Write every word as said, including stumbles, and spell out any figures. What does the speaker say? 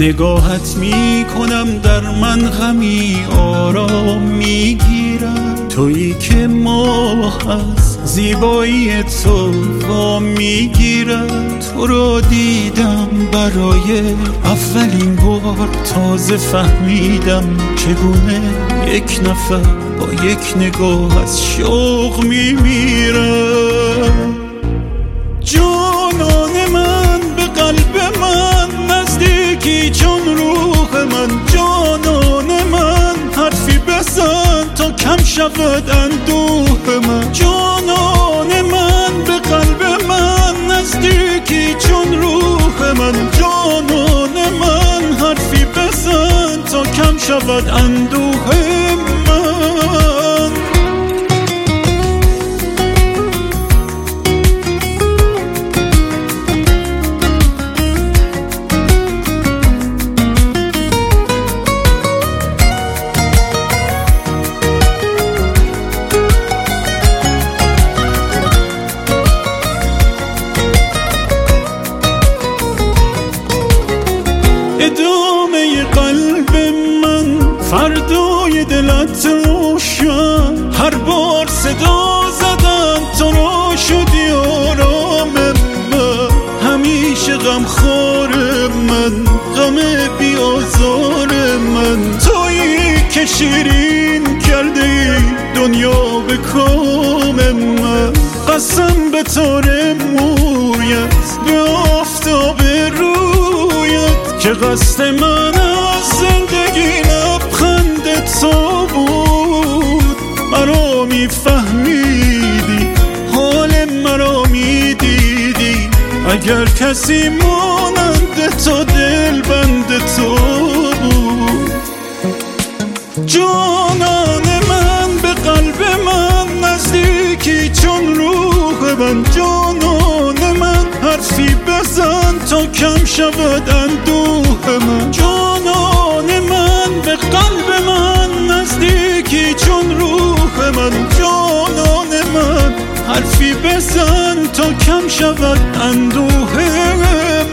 نگاهت می کنم در من غمی آرام می گیرد، تویی که ماه از زیبایی تو وام می گیرد. تو را دیدم برای اولین بار، تازه فهمیدم چگونه یک نفر با یک نگاه از شوق می میرد. جانان من به قلب من نزدیکی چون روح من، جانان من حرفی بزن تا کم شود اندوه من. جانان من به قلب من نزدیکی چون روح من، جانان من حرفی بزن تا کم شود اندوه من. ادامه قلب من فردای دلت روشن، هر بار صدا زدم تو را شدی آرام من. همیشه غم خار من، غم بی آزار من، تویی که شیرین کرده ای دنیا به کام من. قسم به تار مویت، به آفتاب رویت، که قصد من از زندگی لبخند تو بود. مرا میفهمیدی، حال مرا میدیدی، اگر کسی مانند تو دل بند تو بود. جانان من به قلب من نزدیکی چون روح من، جانان من حرفی بزن تا کم شود اندوه من. جانان من به قلب من نزدیکی چون روح من، جانان من حرفی بزن تا کم شود اندوه